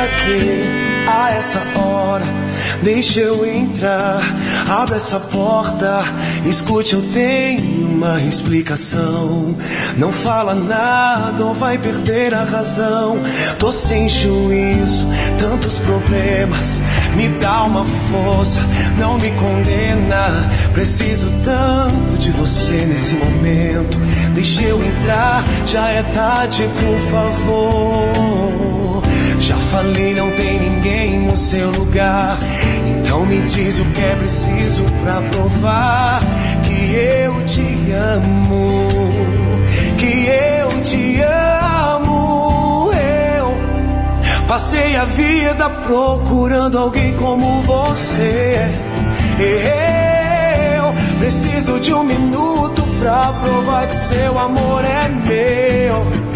pra quê? A essa hora, deixa eu entrar. Abre essa porta, escute, eu tenho uma explicação. Não fala nada ou vai perder a razão. Tô sem juízo, tantos problemas. Me dá uma força, não me condena. Preciso tanto de você nesse momento. Deixa eu entrar, já é tarde, por favor. Já falei, não tem ninguém no seu lugar. Então me diz o que é preciso pra provar que eu te amo, que eu te amo. Eu passei a vida procurando alguém como você. Eu preciso de um minuto pra provar que seu amor é meu.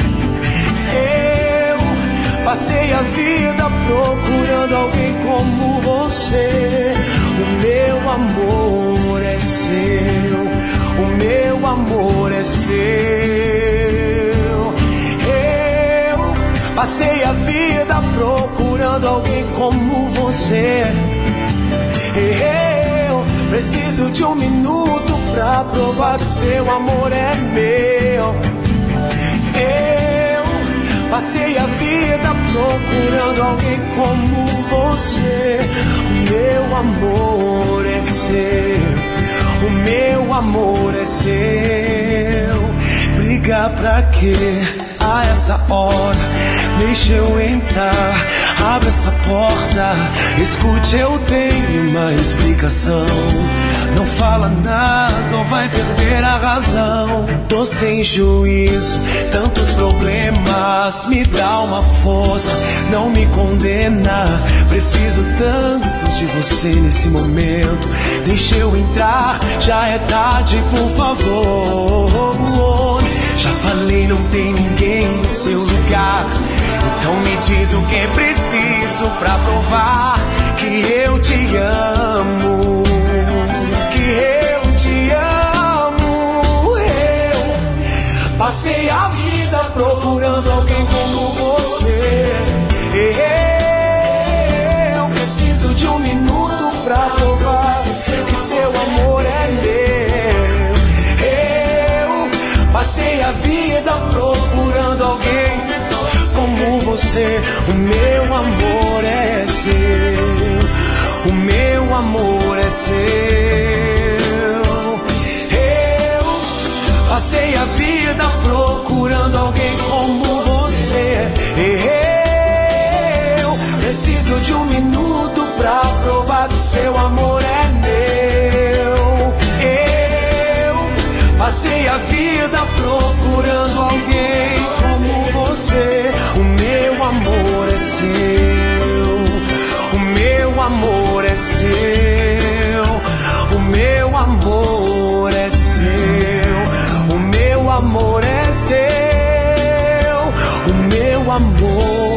Passei a vida procurando alguém como você. O meu amor é seu, o meu amor é seu. Eu passei a vida procurando alguém como você. Eu preciso de um minuto pra provar que seu amor é meu. Passei a vida procurando alguém como você. O meu amor é seu, o meu amor é seu. Brigar pra quê? A essa hora, deixa eu entrar. Abre essa porta, escute, eu tenho uma explicação. Não fala nada ou vai perder a razão. Tô sem juízo, tantos problemas. Me dá uma força, não me condena. Preciso tanto de você nesse momento. Deixa eu entrar, já é tarde, por favor. Já falei, não tem ninguém no seu lugar. Então me diz o que é preciso pra provar que eu te amo, que eu te amo. Eu passei a vida procurando alguém como você. Eu preciso de um minuto pra provar que seu amor é meu. Eu passei a vida procurando alguém como você. O meu amor é seu, o meu amor é seu. Eu passei a vida procurando alguém como você. Eu preciso de um minuto pra provar que seu amor é meu. Eu passei a vida procurando alguém como você. O meu amor é seu, o meu amor é seu, o meu amor é seu, o meu amor é seu, o meu amor